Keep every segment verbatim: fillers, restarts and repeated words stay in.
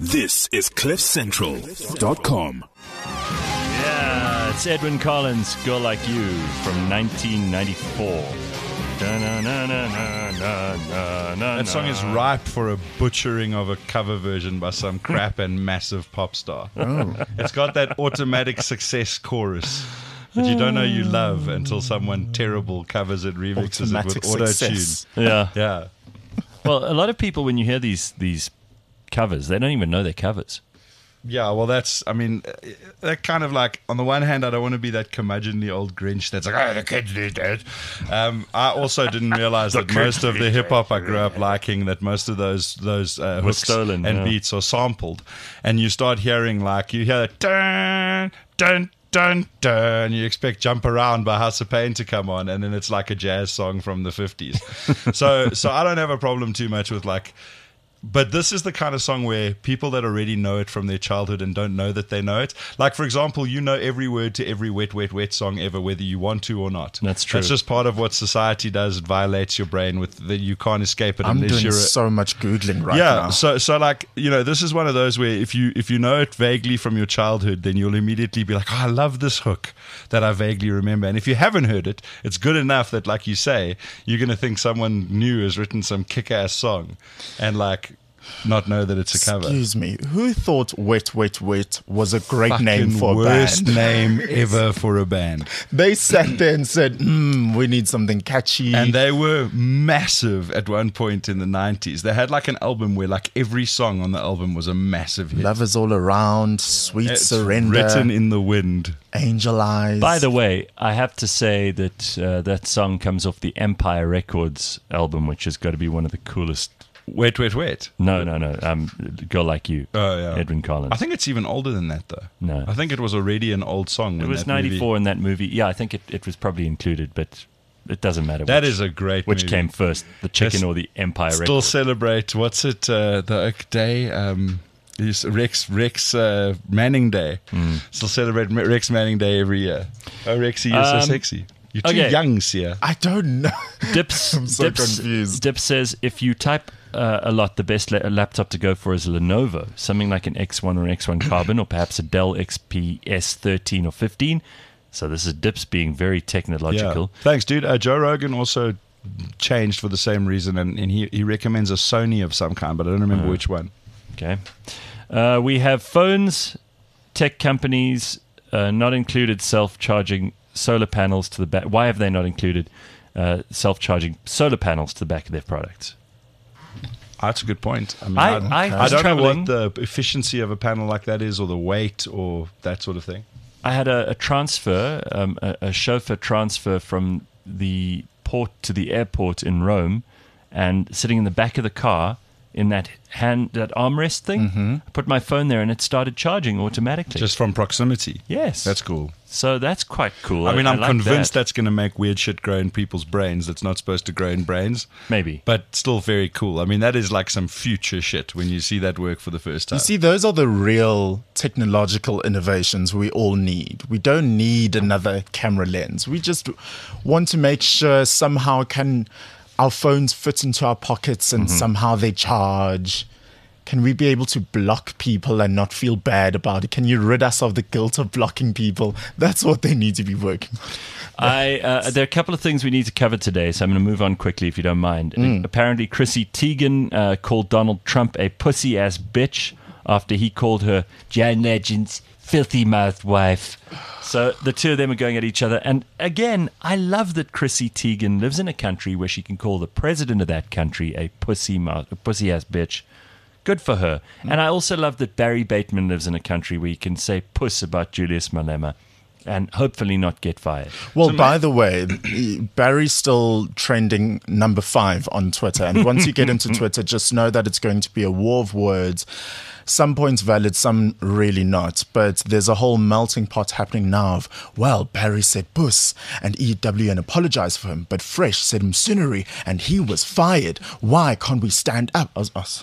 This is cliff central dot com. Yeah, it's Edwyn Collins, Girl Like You, from nineteen ninety-four. That song is ripe for a butchering of a cover version by some crap and massive pop star. Oh. It's got that automatic success chorus that you don't know you love until someone terrible covers it, remixes Automatic it with auto-tune. success. Yeah. Yeah. Well, a lot of people, when you hear these these covers, they don't even know they're covers. Yeah, well, that's, I mean, that kind of like, on the one hand, I don't want to be that curmudgeonly old Grinch that's like, oh, the kids did that. Um, I also didn't realize that most of the hip hop I grew up liking, that most of those those uh, Was hooks stolen, and yeah. beats are sampled. And you start hearing, like, you hear that dun, dun, dun, dun, and you expect Jump Around by House of Pain to come on, and then it's like a jazz song from the fifties. so, so I don't have a problem too much with, like, but this is the kind of song where people that already know it from their childhood and don't know that they know it. Like, for example, you know every word to every Wet, Wet, Wet song ever, whether you want to or not. That's true. That's just part of what society does. It violates your brain with that you can't escape it I'm unless doing you're a, so much Googling right yeah, now. so so like, you know, this is one of those where if you if you know it vaguely from your childhood, then you'll immediately be like, oh, I love this hook that I vaguely remember. And if you haven't heard it, it's good enough that, like you say, you're going to think someone new has written some kick-ass song and, like, not know that it's a cover. Excuse me, who thought Wet, Wet, Wet was a great Fucking name for a worst band? name ever for a band. They sat there and said, hmm, we need something catchy. And they were massive at one point in the nineties. They had like an album where like every song on the album was a massive hit. Love is all around, Sweet It's Surrender, written in the wind. Angel Eyes. By the way, I have to say that uh, that song comes off the Empire Records album, which has got to be one of the coolest. Wet, wet, wet. No, no, no. Um, Girl Like You. Oh, yeah. Edwyn Collins. I think it's even older than that, though. No. I think it was already an old song. it when was that movie- ninety-four in that movie. Yeah, I think it, it was probably included, but it doesn't matter. That which, is a great Which movie. came first, the chicken Yes. or the Empire Still Records? celebrate, what's it, uh, the Oak Day? Um, is Rex Rex uh, Manning Day. Hmm. Still celebrate Ma- Rex Manning Day every year. Oh, Rexy, you're Um, so sexy. You're too okay. young, Sia. I don't know. Dips, I'm so Dips, confused. Dips says if you type uh, a lot, the best la- laptop to go for is a Lenovo, something like an X one or an X one Carbon, or perhaps a Dell X P S thirteen or fifteen. So this is Dips being very technological. Yeah. Thanks, dude. Uh, Joe Rogan also changed for the same reason, and, and he, he recommends a Sony of some kind, but I don't remember Uh. which one. Okay. Uh, we have phones, tech companies, uh, not included self-charging solar panels to the back. Why have they not included uh, self-charging solar panels to the back of their products? Oh, that's a good point. I mean, I- I, I I was don't traveling- know what the efficiency of a panel like that is, or the weight, or that sort of thing. I had a, a transfer, um, a, a chauffeur transfer from the port to the airport in Rome, and sitting in the back of the car in that hand, that armrest thing, Mm-hmm. I put my phone there and it started charging automatically. Just from proximity. yes, That's cool. So that's quite cool. I mean, I'm like convinced that. that's going to make weird shit grow in people's brains that's not supposed to grow in brains, maybe. but still very cool. I mean, that is like some future shit when you see that work for the first time. You see, those are the real technological innovations we all need. We don't need another camera lens. We just want to make sure somehow can our phones fit into our pockets and somehow they charge. Can we be able to block people and not feel bad about it? Can you rid us of the guilt of blocking people? That's what they need to be working on. I uh, there are a couple of things we need to cover today, so I'm going to move on quickly if you don't mind. Mm. Apparently, Chrissy Teigen uh, called Donald Trump a pussy ass bitch after he called her John Legend's filthy mouthed wife. So the two of them are going at each other. And again, I love that Chrissy Teigen lives in a country where she can call the president of that country a pussy mouth, a pussy ass bitch. Good for her. And I also love that Barry Bateman lives in a country where you can say puss about Julius Malema and hopefully not get fired. Well, by the way, Barry's still trending number five on Twitter. And once you get into Twitter, just know that it's going to be a war of words. Some points valid, some really not. But there's a whole melting pot happening now of, well, Barry said puss and E W N apologized for him, but Fresh said Msunuri and he was fired. Why can't we stand up? Oh, oh,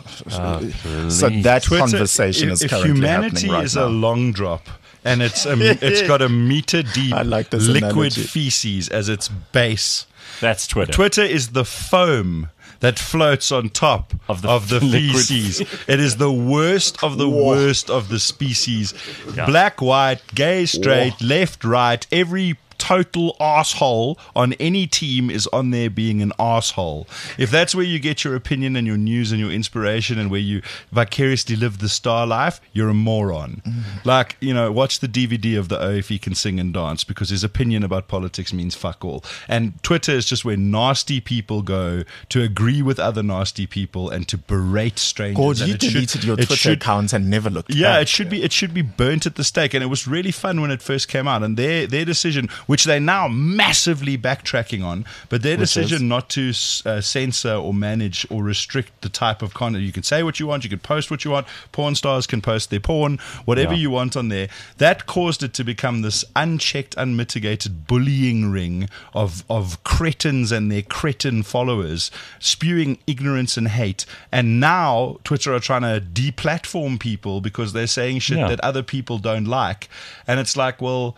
so that Twitter, conversation if, is if currently humanity happening right is now. a long drop, and it's a, it's got a meter deep I like this liquid analogy. feces as its base. That's Twitter. Twitter is the foam that floats on top Of of the the, liquid. feces. It is the worst of the worst of the species. Yeah. Black, white, gay, straight, left, right, every total asshole on any team is on there being an asshole. If that's where you get your opinion and your news and your inspiration and where you vicariously live the star life, you're a moron. Mm. Like, you know, watch the D V D of the O if he can sing and dance, because his opinion about politics means fuck all. And Twitter is just where nasty people go to agree with other nasty people and to berate strangers. God, And you it should- deleted your it Twitter should- account and never looked yeah, back. it should be it should be burnt at the stake, and it was really fun when it first came out. And their their decision, which they're now massively backtracking on, but their Which decision is? not to uh, censor or manage or restrict the type of content. You can say what you want, you can post what you want. Porn stars can post their porn, whatever Yeah. you want on there. That caused it to become this unchecked, unmitigated bullying ring of of cretins and their cretin followers spewing ignorance and hate. And now Twitter are trying to deplatform people because they're saying shit Yeah. that other people don't like. And it's like, well,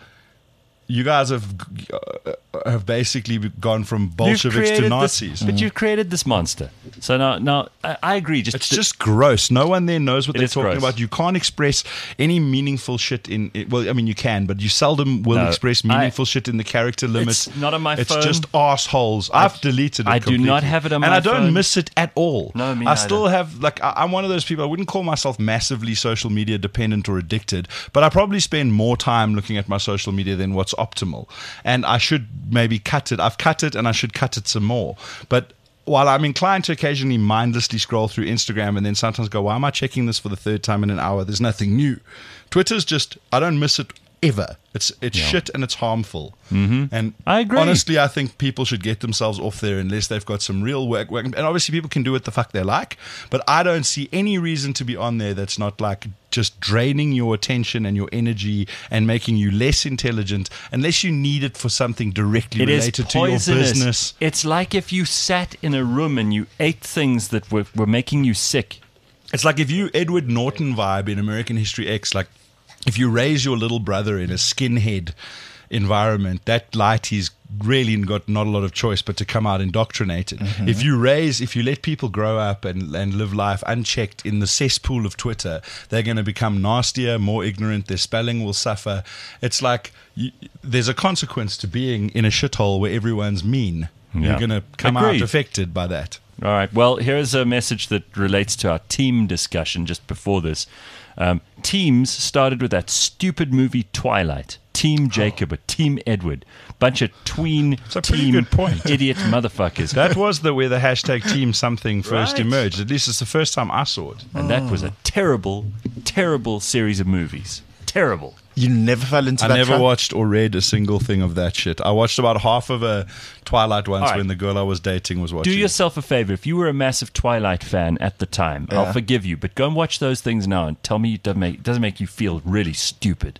you guys have uh, have basically gone from You've Bolsheviks to created Nazis. this, but you've created this monster. So now, now I, I agree. Just It's th- just gross. No one there knows what It they're is talking gross. about. You can't express any meaningful shit in it. Well, I mean, you can, but you seldom will No, express meaningful shit in the character limits. It's not on my It's phone. just assholes. I've deleted it I do not completely. have it on and my I don't phone. miss it at all. No, me I still neither. have, like, I, I'm one of those people. I wouldn't call myself massively social media dependent or addicted, but I probably spend more time looking at my social media than what's optimal. And I should maybe cut it. I've cut it and I should cut it some more. But while I'm inclined to occasionally mindlessly scroll through Instagram and then sometimes go, why am I checking this for the third time in an hour? There's nothing new. Twitter's just, I don't miss it ever. It's it's Yeah. shit and it's harmful. Mm-hmm. And I agree. honestly, I think people should get themselves off there unless they've got some real work. work. And obviously people can do what the fuck they like, but I don't see any reason to be on there that's not like just draining your attention and your energy and making you less intelligent unless you need it for something directly It is related to your poisonous. business. It's like if you sat in a room and you ate things that were, were making you sick. It's like if you Edward Norton vibe in American History X, like if you raise your little brother in a skinhead environment, that light he's really got not a lot of choice but to come out indoctrinated. Mm-hmm. If you raise, if you let people grow up and, and live life unchecked in the cesspool of Twitter, they're going to become nastier, more ignorant, their spelling will suffer. It's like you, there's a consequence to being in a shithole where everyone's mean. Yeah. You're going to come Agreed. out affected by that. All right. Well, here's a message that relates to our team discussion just before this. Um, teams started with that stupid movie Twilight. Team Jacob or Team Edward. Bunch of tween It's a pretty team good point. idiot motherfuckers. That was the where the hashtag team something first Right. emerged. At least it's the first time I saw it. And that was a terrible, terrible series of movies. Terrible. You never fell into I that never trap? watched or read a single thing of that shit. I watched about half of a Twilight once All right. when the girl I was dating was watching. Do yourself a favor. If you were a massive Twilight fan at the time, I'll Yeah. forgive you. But go and watch those things now and tell me it doesn't make, it doesn't make you feel really stupid.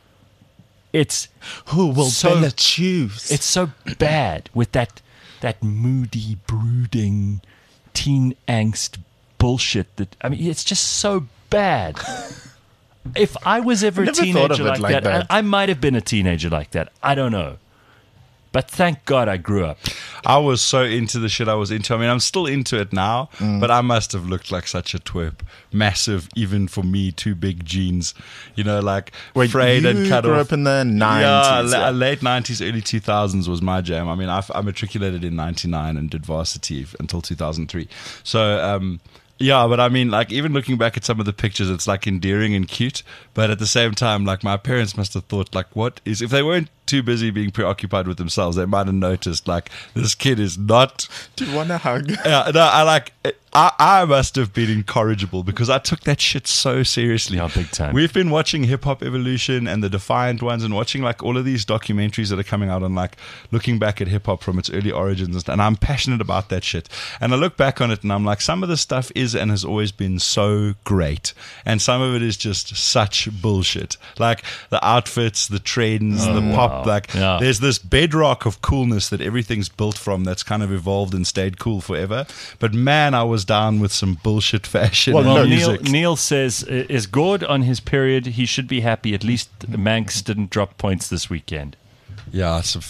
It's Who will So- Bella choose? it's so bad with that that moody, brooding, teen angst bullshit. That I mean, it's just so bad. If I was ever a never thought teenager of it like, like that, that. I, I might have been a teenager like that. I don't know. But thank God I grew up. I was so into the shit I was into. I mean, I'm still into it now, Mm. but I must have looked like such a twerp. Massive, even for me, two big jeans. You know, like Wait, frayed you and cut grew off. up in the Yeah, nineties. la- yeah. late nineties, early two thousands was my jam. I mean, I, I matriculated in ninety-nine and did varsity until two thousand three. So, um, yeah, but I mean, like, even looking back at some of the pictures, it's like endearing and cute. But at the same time, like, my parents must have thought, like, what is, if they weren't too busy being preoccupied with themselves, they might have noticed, like, this kid is not. Do you want a hug? Yeah, no, I like. I, I must have been incorrigible because I took that shit so seriously. Yeah, big time. We've been watching Hip Hop Evolution and the Defiant ones, and watching like all of these documentaries that are coming out on like looking back at hip hop from its early origins, and, stuff, and I'm passionate about that shit. And I look back on it and I'm like, some of the stuff is and has always been so great, and some of it is just such bullshit. Like the outfits, the trends, the pop. wow. Like Yeah. there's this bedrock of coolness that everything's built from that's kind of evolved and stayed cool forever. But man, I was down with some bullshit fashion Well, and Well, no, Neil, music. Neil says, uh, is Gord on his period? He should be happy. At least Manx didn't drop points this weekend. Yeah, it's a fiv-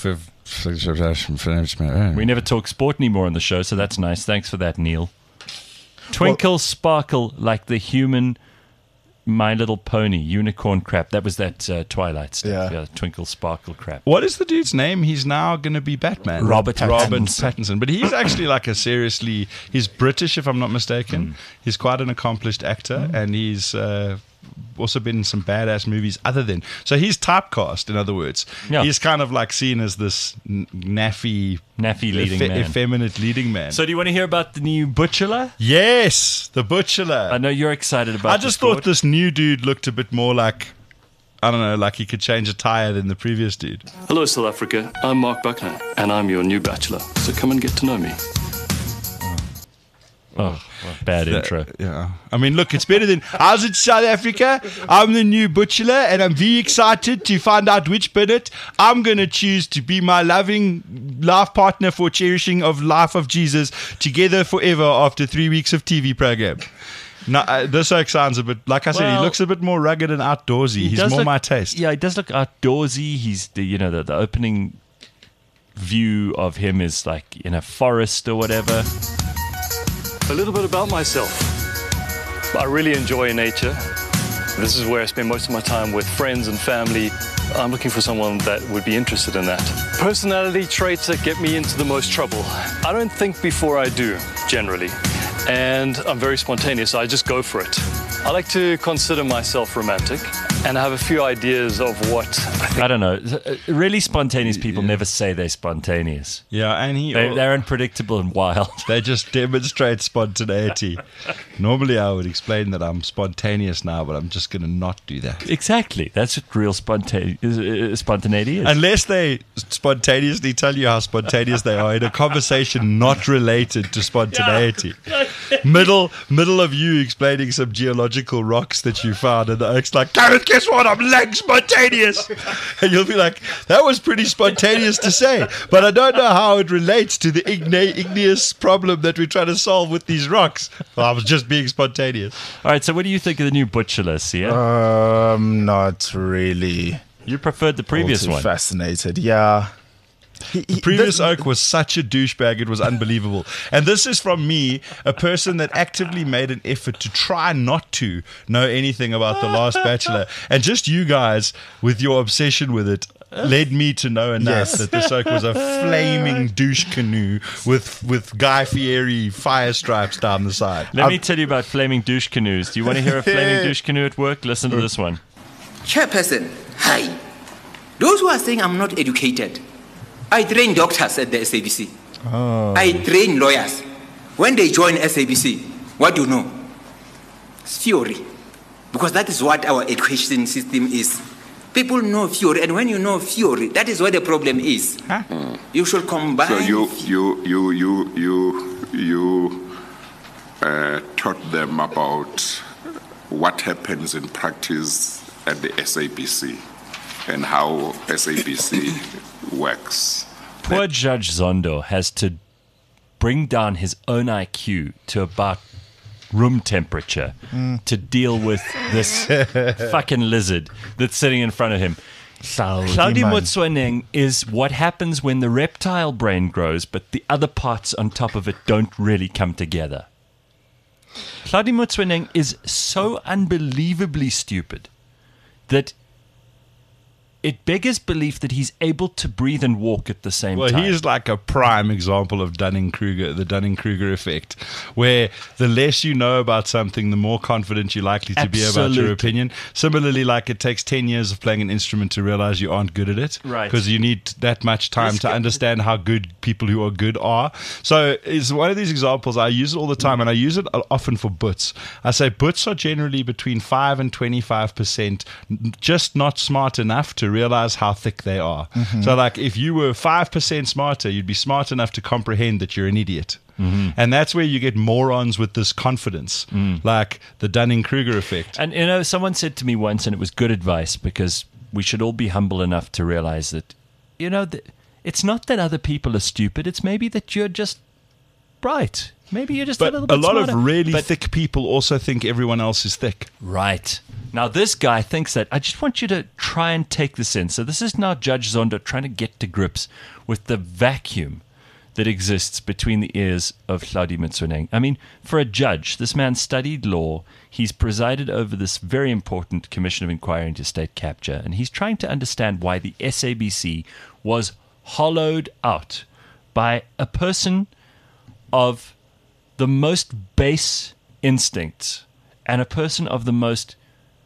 We never talk sport anymore on the show, so that's nice. Thanks for that, Neil. Twinkle, well, sparkle like the human My Little Pony, unicorn crap. That was that uh, Twilight stuff. Yeah. yeah, twinkle, sparkle crap. What is the dude's name? He's now going to be Batman. Robert Pattinson. Robert Pattinson. But he's actually like a seriously, he's British if I'm not mistaken. Mm. He's quite an accomplished actor mm. and he's uh, also been in some badass movies other than. So he's typecast, in other words. Yeah. He's kind of like seen as this n- naffy, naffy leading effe- man. effeminate leading man. So do you want to hear about the new Butcher? Yes, the Butcher. I know you're excited about I just thought this new dude looked a bit more like, I don't know, like he could change a tire than the previous dude. Hello, South Africa. I'm Mark Buckner, and I'm your new bachelor. So come and get to know me. Oh, well, bad that, intro. Yeah. I mean, look, it's better than, how's it, South Africa? I'm the new butcher, and I'm very excited to find out which Bennett I'm going to choose to be my loving life partner for cherishing of life of Jesus together forever after three weeks of T V program. No, uh, this oak sounds a bit, like I said, well, he looks a bit more rugged and outdoorsy. He He's more look, my taste. Yeah, he does look outdoorsy. He's, the, you know, the, the opening view of him is like in a forest or whatever. A little bit about myself. I really enjoy nature. This is where I spend most of my time with friends and family. I'm looking for someone that would be interested in that. Personality traits that get me into the most trouble. I don't think before I do, generally. And I'm very spontaneous, so I just go for it. I like to consider myself romantic, and I have a few ideas of what I think. I don't know. Really spontaneous people yeah. never say they're spontaneous. Yeah, and he they, they're unpredictable and wild. They just demonstrate spontaneity. Normally, I would explain that I'm spontaneous now, but I'm just going to not do that. Exactly. That's what real spontane- uh, spontaneity is. Unless they spontaneously tell you how spontaneous they are in a conversation not related to spontaneity. Yeah. middle, middle of you explaining some geological rocks that you found, and the oak's like, Gareth, guess what? I'm like spontaneous. And you'll be like, that was pretty spontaneous to say, but I don't know how it relates to the igna- igneous problem that we're trying to solve with these rocks. Well, I was just being spontaneous. All right, so what do you think of the new Butcher, Sia? Um, not really. You preferred the previous All too one. Fascinated, yeah. He, he, the previous the, Oak was such a douchebag, it was unbelievable. And this is from me, a person that actively made an effort to try not to know anything about The Last Bachelor. And just you guys, with your obsession with it, led me to know enough yes. that this Oak was a flaming douche canoe with, with Guy Fieri fire stripes down the side. Let I've, me tell you about flaming douche canoes. Do you want to hear a flaming douche canoe at work? Listen to this one. Chairperson, hi. Those who are saying I'm not educated, I train doctors at the S A B C. Oh. I train lawyers. When they join S A B C, what do you know? It's theory. Because that is what our education system is. People know theory, and when you know theory, that is where the problem is. Huh? Mm. You should combine. So you you you you you you uh, taught them about what happens in practice at the S A B C and how S A B C works. Poor Judge Zondo has to bring down his own I Q to about room temperature mm. to deal with this fucking lizard that's sitting in front of him. Hlaudi Motsoeneng is what happens when the reptile brain grows, but the other parts on top of it don't really come together. Hlaudi Motsoeneng is so unbelievably stupid that it beggars belief that he's able to breathe and walk at the same well, time. Well, he's like a prime example of Dunning-Kruger, the Dunning-Kruger effect, where the less you know about something, the more confident you're likely to Absolutely. be about your opinion. Similarly, like it takes ten years of playing an instrument to realize you aren't good at it. Right. Because you need that much time Let's to understand how good people who are good are. So it's one of these examples. I use it all the time, and I use it often for butts. I say butts are generally between five and twenty-five percent just not smart enough to realize how thick they are. Mm-hmm. So like if you were five percent smarter, you'd be smart enough to comprehend that you're an idiot. Mm-hmm. And that's where you get morons with this confidence, mm. like the Dunning-Kruger effect. And you know, someone said to me once, and it was good advice, because we should all be humble enough to realize that, you know, that it's not that other people are stupid, it's maybe that you're just bright. Maybe you're just but a little bit a lot smarter. of really but thick people also think everyone else is thick. Right. Now, this guy thinks that. I just want you to try and take this in. So this is now Judge Zondo trying to get to grips with the vacuum that exists between the ears of Hlaudi Motsoeneng. I mean, for a judge, this man studied law. He's presided over this very important Commission of Inquiry into State Capture, and he's trying to understand why the S A B C was hollowed out by a person of the most base instincts and a person of the most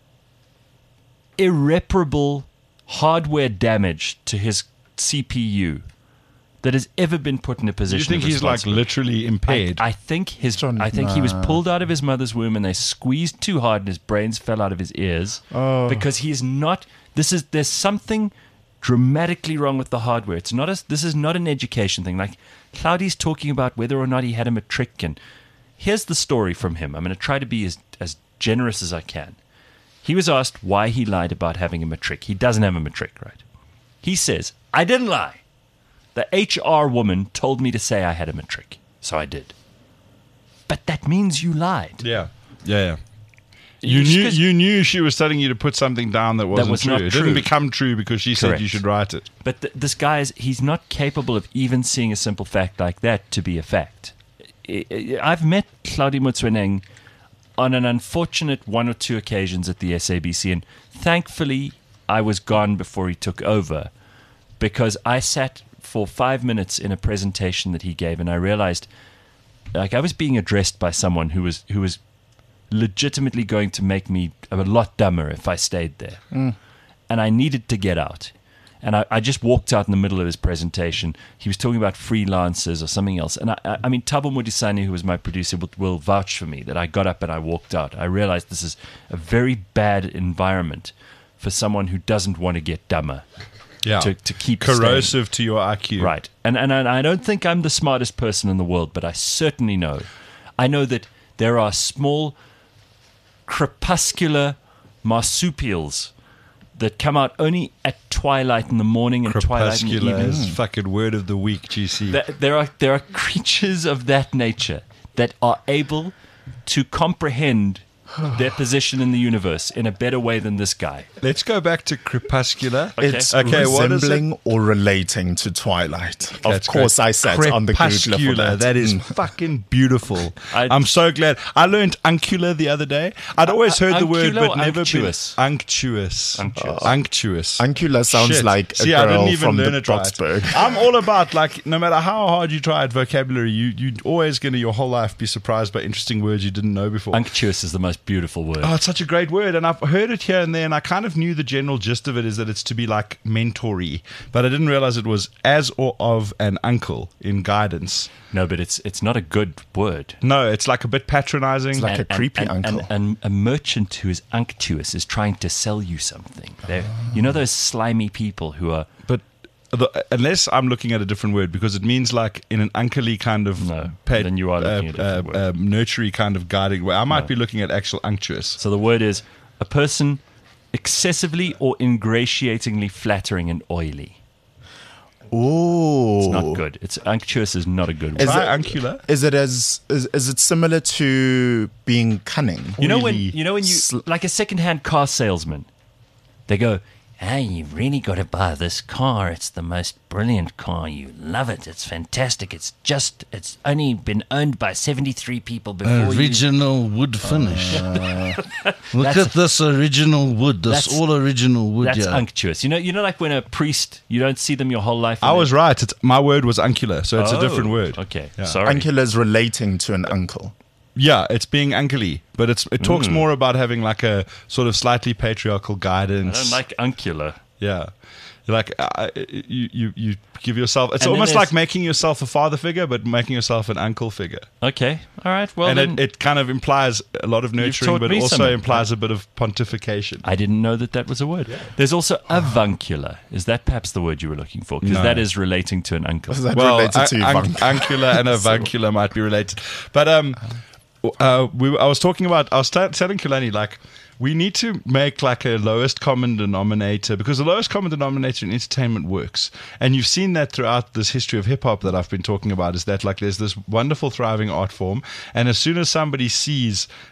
irreparable hardware damage to his C P U that has ever been put in a You position think of he's like responsibility. literally impaired? I, I think his. John, I think he was nah. pulled out of his mother's womb, and they squeezed too hard, and his brains fell out of his ears. Oh. Because he's not. This is. There's something dramatically wrong with the hardware. It's not a. This is not an education thing. Like Hlaudi's talking about whether or not he had a matric, and here's the story from him. I'm going to try to be as as generous as I can. He was asked why he lied about having a matric. He doesn't have a matric, right? He says, "I didn't lie. The H R woman told me to say I had a matric, so I did." But that means you lied. yeah, yeah, yeah. You Just knew 'cause- you knew she was telling you to put something down that wasn't was true. not It true. didn't become true because she said Correct. you should write it. But th- this guy is, he's not capable of even seeing a simple fact like that to be a fact. I- I- I've met Hlaudi Motsoeneng on an unfortunate one or two occasions at the S A B C, and thankfully I was gone before he took over, because I sat for five minutes in a presentation that he gave, and I realized, like, I was being addressed by someone who was who was legitimately going to make me a lot dumber if I stayed there. And I needed to get out. And I, I just walked out in the middle of his presentation. He was talking about freelancers or something else. And I, I, I mean, Thabo Modisane, who was my producer, will, will vouch for me that I got up and I walked out. I realized this is a very bad environment for someone who doesn't want to get dumber. Yeah, To, to keep corrosive to your I Q. staying. Right. And, and, and I don't think I'm the smartest person in the world, but I certainly know. I know that there are small crepuscular marsupials that come out only at twilight in the morning and twilight in the Crepuscular evening. is fucking word of the week, G C. Th- There are there are creatures of that nature that are able to comprehend their position in the universe in a better way than this guy. Let's go back to crepuscular. Okay. It's Okay, what is it? resembling or relating to Twilight. Of That's course, great. I sat on the Googler for Crepuscular. that. That is Mm. fucking beautiful. I- I'm so glad. I learned uncular the other day. I'd always heard the word, uncular but or never unctuous? been unctuous. Unctuous. Unctuous. Uncula sounds Shit. like a See, I girl didn't even from learn the it right. Boxburg. I'm all about, like, no matter how hard you try at vocabulary, you you always going to your whole life be surprised by interesting words you didn't know before. Unctuous is the most beautiful word. Oh, it's such a great word, and I've heard it here and there, and I kind of knew the general gist of it is that it's to be like mentory, but I didn't realize it was as or of an uncle in guidance. No, but it's it's not a good word. No, it's like a bit patronizing. It's like a creepy and, uncle. And, and a merchant who is unctuous is trying to sell you something. They're, you know those slimy people who are... but the, unless I'm looking at a different word, because it means like in an uncly kind of No, pa- then you are looking at a different uh, word. uh, nurtury kind of guiding way. I might No. be looking at actual unctuous. So the word is a person excessively or ingratiatingly flattering and oily. Ooh. It's not good. It's unctuous is not a good word. Is Try it- uncular. Is it as is, is it similar to being cunning? You know when Oily. you know when you Sl- like a second-hand car salesman, they go, "Hey, you've really got to buy this car. It's the most brilliant car. You love it. It's fantastic. It's just it's only been owned by seventy-three people before you." Original wood finish. Look That's- at this original wood. This that's- all original wood. That's yeah. unctuous. You know, you know, like when a priest, you don't see them your whole life. I and was they- right. It's, my word was uncular, so it's a Oh, different word. Okay, Yeah. sorry. Uncula is relating to an uncle. Yeah, it's being uncly, but it's it talks Mm. more about having like a sort of slightly patriarchal I guidance. don't like uncular. Yeah. Like uh, you, you, you give yourself. It's And then almost there's- like making yourself a father figure, but making yourself an uncle figure. Okay, all right. Well, and then, it, it kind of implies a lot of nurturing, taught but me also something. implies a bit of pontification. I didn't know that that was a word. There's also avuncular. Is that perhaps the word you were looking for? Because No. that is relating to an uncle. Is that well, related to un- Ivanka? uncular and avuncular might be related, but um, uh, we I was talking about. I was t- telling Kulani like. We need to make like a lowest common denominator, because the lowest common denominator in entertainment works. And you've seen that throughout this history of hip hop that I've been talking about, is that like there's this wonderful thriving art form. And as soon as somebody sees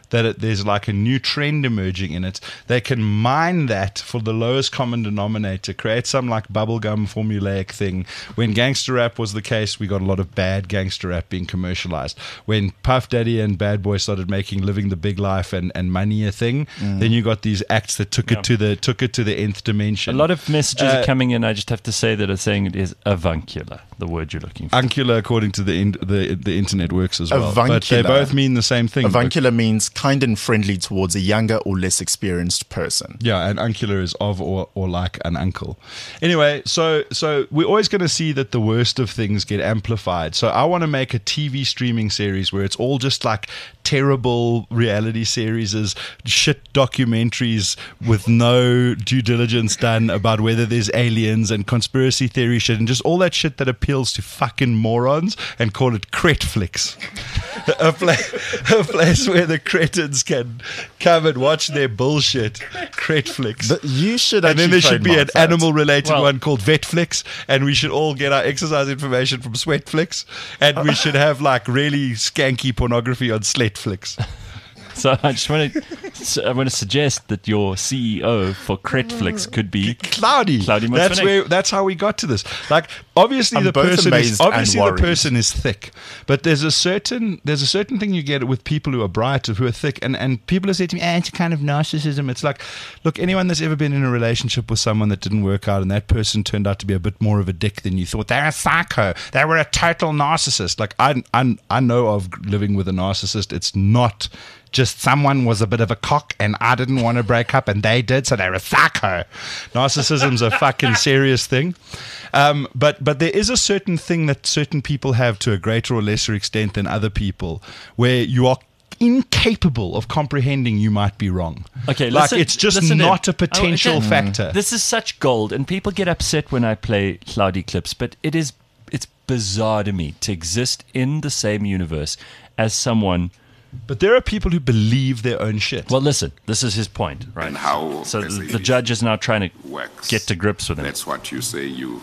that it, there's like a new trend emerging in it, they can mine that for the lowest common denominator, create some like bubblegum formulaic thing. When gangster rap was the case, we got a lot of bad gangster rap being commercialized. When Puff Daddy and Bad Boy started making Living the Big Life and, and Money a thing, mm. then you got these acts that took Yeah. it to the took it to the nth dimension. A lot of messages Uh, are coming in. I just have to say that are saying it is avuncular, the word you're looking for. Avuncular, according to the in, the the internet, works as well. But they Avuncular. both mean the same thing. Avuncular means kind and friendly towards a younger or less experienced person. Yeah, and uncular is of or, or like an uncle. Anyway, so so we're always going to see that the worst of things get amplified. So I want to make a T V streaming series where it's all just like terrible reality series, shit documentaries with no due diligence done about whether there's aliens and conspiracy theory shit and just all that shit that appeals to fucking morons, and call it Cretflix. a, pla- a place where the cretins can come and watch their bullshit. Cretflix. But you should And then actually there should be an trademark that. animal-related Well- one called Vetflix, and we should all get our exercise information from Sweatflix, and we should have like really skanky pornography on Sletflix. So I just want to, I want to suggest that your C E O for Cretflix could be Cloudy. Cloudy That's Motsoeneng. where. That's how we got to this. Like, obviously I'm the both person is amazed and obviously the worried. person is thick, but there's a certain there's a certain thing you get with people who are bright, who are thick, and and people have said to me, "Ah, it's kind of narcissism." It's like, look, anyone that's ever been in a relationship with someone that didn't work out, and that person turned out to be a bit more of a dick than you thought, they're a psycho. They were a total narcissist. Like I I I know of living with a narcissist. It's not just someone was a bit of a cock and I didn't want to break up and they did, so they're a psycho. Narcissism's a fucking serious thing. Um, but but there is a certain thing that certain people have to a greater or lesser extent than other people, where you are incapable of comprehending you might be wrong. Okay, like listen- it's just listen in. not a potential Oh, okay. factor. This is such gold, and people get upset when I play cloudy clips, but it is it's bizarre to me to exist in the same universe as someone. But there are people who believe their own shit. Well, listen, this is his point, right? And how so S A B the judge is now trying to works. get to grips with him. That's what you say you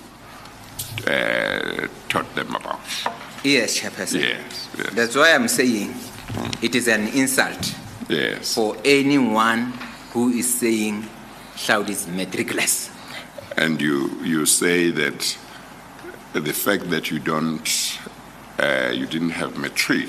uh, taught them about. Yes, Chairperson. Yes, yes. That's why I'm saying it is an insult Yes. for anyone who is saying Cloud is matricless. And you you say that the fact that you don't uh, you didn't have matric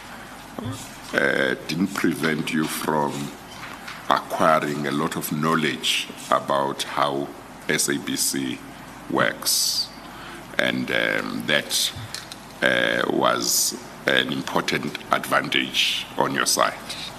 uh, didn't prevent you from acquiring a lot of knowledge about how S A B C works, and um, that uh, was an important advantage on your side.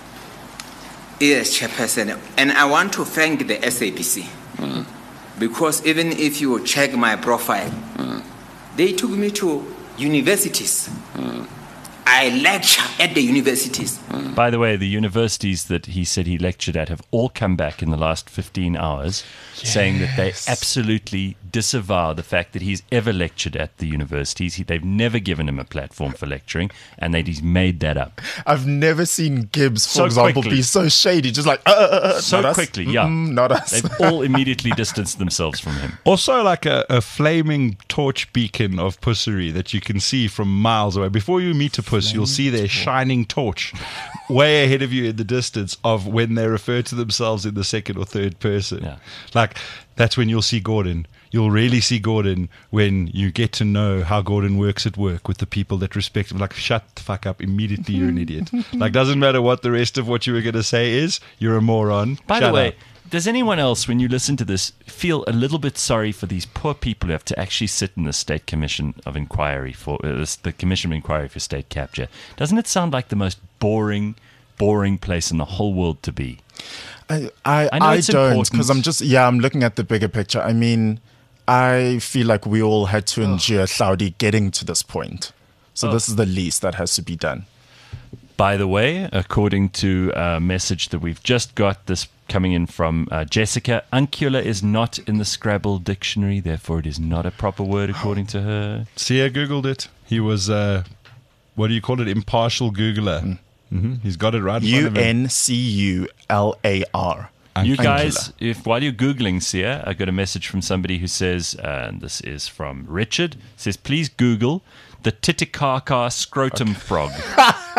Yes, Chairperson. And I want to thank the S A B C Mm. because even if you check my profile, Mm. they took me to universities. Mm. I lecture at the universities. By the way, the universities that he said he lectured at have all come back in the last fifteen hours saying that they absolutely disavow the fact that he's ever lectured at the universities. He, they've never given him a platform for lecturing, and that he's made that up. I've never seen Gibbs, for So example, quickly. be so shady. Just like, uh, uh, uh, So not us. quickly, yeah. Mm-mm, not us. They've all immediately distanced themselves from him. Also, like a, a flaming torch beacon of pussery that you can see from miles away. Before you meet a puss, you'll see their shining torch way ahead of you in the distance of when they refer to themselves in the second or third person. Yeah. Like, that's when you'll see Gordon. You'll really see Gordon when you get to know how Gordon works at work with the people that respect him. Like, shut the fuck up. Immediately, you're an idiot. Like, doesn't matter what the rest of what you were going to say is, you're a moron. By Shut the way, up. does anyone else, when you listen to this, feel a little bit sorry for these poor people who have to actually sit in the State Commission of Inquiry for uh, this- the Commission of Inquiry for State Capture? Doesn't it sound like the most boring, boring place in the whole world to be? I, I, I know I it's don't, important. because I'm just, yeah, I'm looking at the bigger picture. I mean, I feel like we all had to endure Saudi getting to this point. So Oh. this is the least that has to be done. By the way, according to a message that we've just got, this coming in from uh, Jessica, uncula is not in the Scrabble dictionary, therefore it is not a proper word according to her. Sia Googled it. He was, uh, what do you call it, impartial Googler. Mm. hmm He's got it right in U front of him. N C U L A R. You Uncula. guys, if while you're Googling, Sia, I got a message from somebody who says, uh, and this is from Richard, says, please Google the Titicaca scrotum frog.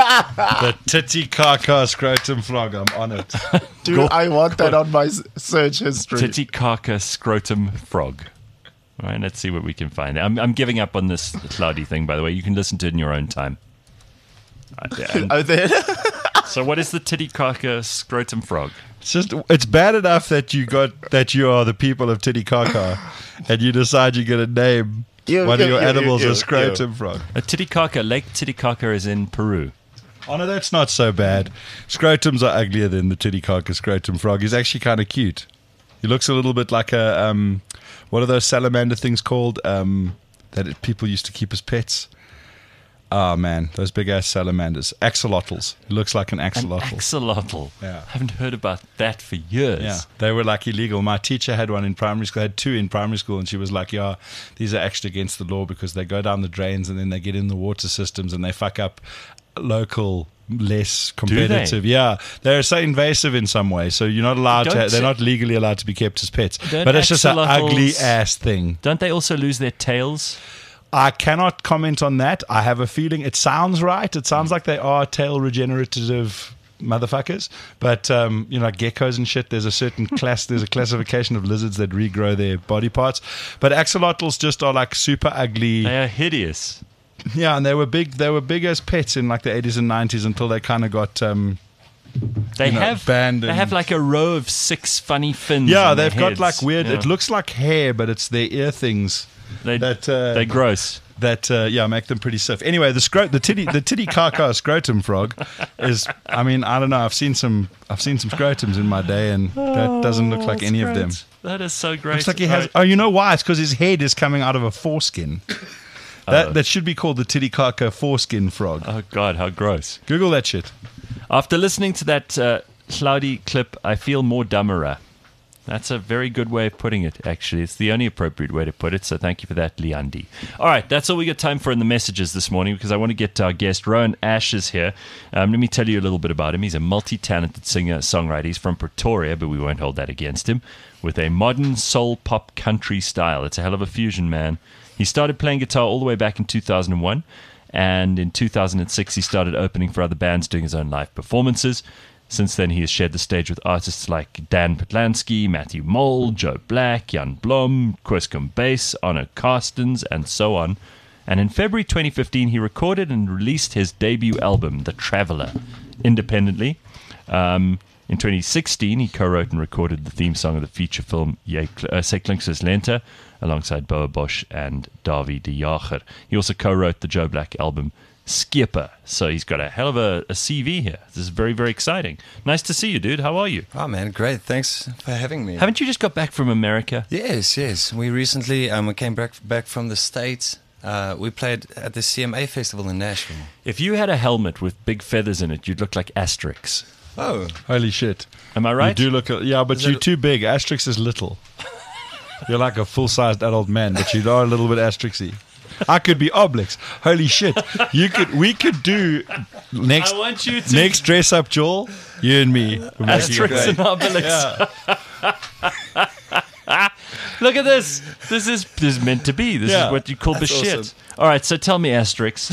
The Titicaca scrotum frog. I'm on it. Dude, I want that on my s- search history. Titicaca scrotum frog. All right, let's see what we can find. I'm, I'm giving up on this cloudy thing, by the way. You can listen to it in your own time. Right, and- Oh, there. so what is the Titicaca scrotum frog? It's just it's bad enough that you got that you are the people of Titicaca, and you decide you're going to name Ew, one ew, of your ew, animals ew, a scrotum ew. frog. A Titicaca, Lake Titicaca is in Peru. Oh no, that's not so bad. Scrotums are uglier than the Titicaca scrotum frog. He's actually kind of cute. He looks a little bit like a um, what are those salamander things called um, that it, people used to keep as pets? Oh man, those big ass salamanders, axolotls. He looks like an An axolotl. axolotl. Yeah. I haven't heard about that for years. Yeah, they were like illegal. My teacher had one in primary school. I had two in primary school, and she was like, "Yeah, these are actually against the law because they go down the drains and then they get in the water systems and they fuck up local, less competitive." they? Yeah, they're so invasive in some way. So you're not allowed Don't to. They're say- not legally allowed to be kept as pets. Don't But it's just an axolotls- ugly ass thing. Don't they also lose their tails? I cannot comment on that. I have a feeling it sounds right. It sounds like they are tail regenerative motherfuckers. But um, you know, like geckos and shit, there's a certain class, there's a classification of lizards that regrow their body parts. But axolotls just are like super ugly. They are hideous. Yeah, and they were big. They were big as pets in like the eighties and nineties until they kind of got. Um, They You know, have banned they and- have like a row of six funny fins. yeah, on their they've got heads. like weird. Yeah. It looks like hair, but it's their ear things. They, that, uh, they're gross. That uh, yeah, make them pretty stiff. Anyway, the scrot, the titty, the Titicaca scrotum frog is. I mean, I don't know. I've seen some. I've seen some scrotums in my day, and that doesn't look like That's any of great. them. That is so great. Looks like he has. Right. Oh, you know why? It's because his head is coming out of a foreskin. That Oh. that should be called the Titicaca foreskin frog. Oh God, how gross! Google that shit. After listening to that uh, cloudy clip, I feel more dumberer. That's a very good way of putting it, actually. It's the only appropriate way to put it, so thank you for that, Leandi. All right, that's all we got time for in the messages this morning because I want to get to our guest, Rowan Ashes, here. Um, let me tell you a little bit about him. He's a multi-talented singer-songwriter. He's from Pretoria, but we won't hold that against him, with a modern soul-pop country style. It's a hell of a fusion, man. He started playing guitar all the way back in two thousand one, and in two thousand six he started opening for other bands, doing his own live performances. Since then, he has shared the stage with artists like Dan Patlansky, Matthew Mole, Joe Black, Jan Blom, Quiscom Bass, Arno Carstens, and so on. And in February twenty fifteen, he recorded and released his debut album, The Traveller, independently. Um, in twenty sixteen, he co-wrote and recorded the theme song of the feature film Jy Kl- uh, Sy Klink Soos Lente, alongside Boa Bosch and Davie de Jager. He also co-wrote the Joe Black album Skipper. So he's got a hell of a, a C V here. This is very, very exciting. Nice to see you, dude. How are you? Oh, man, great. Thanks for having me. Haven't you just got back from America? Yes, yes. We recently um, we came back, back from the States. Uh, we played at the C M A Festival in Nashville. If you had a helmet with big feathers in it, you'd look like Asterix. Oh. Holy shit. Am I right? You do look, yeah, but Is you're it- too big. Asterix is little. You're like a full-sized adult man, but you are a little bit Asterix-y. I could be Obelix. Holy shit. You could we could do next I want you to next dress up Joel, you and me. We're making it Asterix great. and Obelix. Look at this. This is this is meant to be. This Yeah, is what you call the that's shit. awesome. All right, so tell me, Asterix.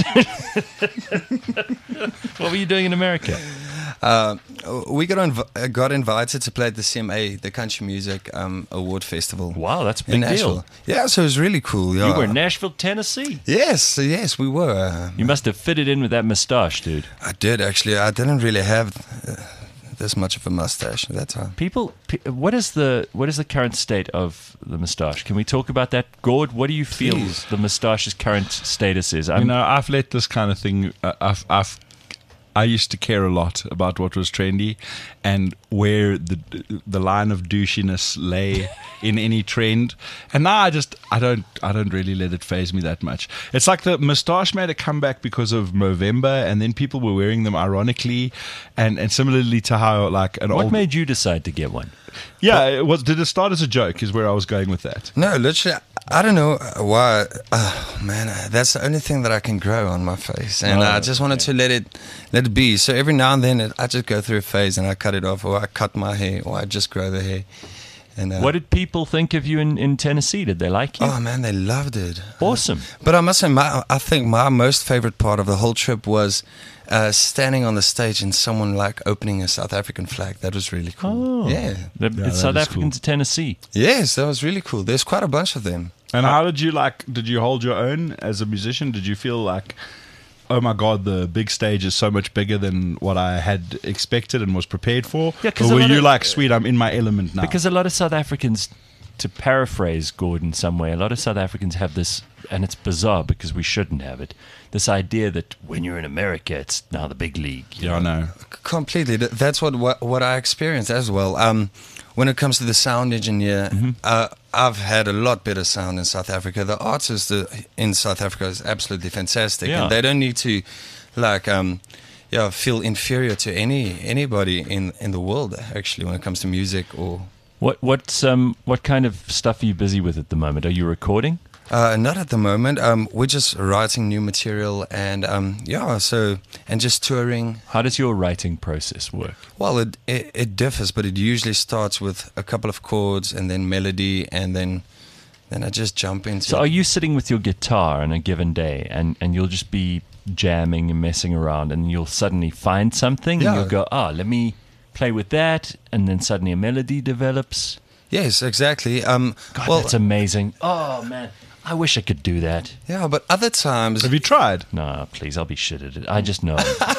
What were you doing in America? Uh, we got inv- uh, got invited to play at the C M A, the Country Music um, Award Festival. Wow, that's a in big Nashville. deal. Yeah, so it was really cool. Yeah. You were in Nashville, Tennessee. Yes, yes, we were. Uh, You must have fitted in with that mustache, dude. I did actually. I didn't really have uh, this much of a mustache at that time. People, pe- what is the what is the current state of the mustache? Can we talk about that, Gord? What do you feel Please. the mustache's current status is? You I'm, know, I've let this kind of thing. Uh, I've, I've, I used to care a lot about what was trendy and where the the line of douchiness lay in any trend. And now I just I don't I don't really let it faze me that much. It's like the moustache made a comeback because of Movember, and then people were wearing them ironically, and and similarly to how like an what old made you decide to get one? yeah it was did it start as a joke is where I was going with that. No, literally, I don't know why. Oh, man, that's the only thing that I can grow on my face, and Oh, I just wanted to let it let it be. So every now and then, it, I just go through a phase and I cut it off, or I cut my hair, or I just grow the hair. And uh, What did people think of you in, in Tennessee? Did they like you? Oh man, they loved it. Awesome. But I must say, my, I think my most favorite part of the whole trip was uh, standing on the stage and someone like opening a South African flag. That was really cool. Oh. Yeah. The, Yeah, the that South is Africans of Tennessee. Yes, that was really cool. There's quite a bunch of them. And how did you like? Did you hold your own as a musician? Did you feel like, oh my god, the big stage is so much bigger than what I had expected and was prepared for? Yeah, 'cause or a were lot you of- like, sweet, I'm in my element now? Because a lot of South Africans, to paraphrase Gordon some way, a lot of South Africans have this, and it's bizarre because we shouldn't have it, this idea that when you're in America, it's now the big league. you yeah, I know. Completely. Th- That's what, what what I experienced as well. Um, when it comes to the sound engineer, uh, I've had a lot better sound in South Africa. The artist uh, in South Africa is absolutely fantastic, Yeah. and they don't need to, like, um, yeah, feel inferior to any anybody in, in the world. Actually, when it comes to music or What what's um what kind of stuff are you busy with at the moment? Are you recording? Uh, not at the moment. Um, we're just writing new material and um, yeah, so and just touring. How does your writing process work? Well, it, it it differs, but it usually starts with a couple of chords and then melody, and then then I just jump into. So are you sitting with your guitar on a given day and, and you'll just be jamming and messing around and you'll suddenly find something Yeah. and you'll go, oh, let me play with that, and then suddenly a melody develops? Yes, exactly. Um, God, well, that's amazing. Oh, man. I wish I could do that. yeah, but other times. Have you tried? No, please, I'll be shit at it. I just know.